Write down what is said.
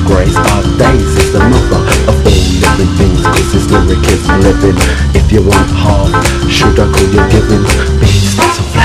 grace. Our days is the mother of all living things, cause this lyric is living. If you want half, should I call you giving? Beast,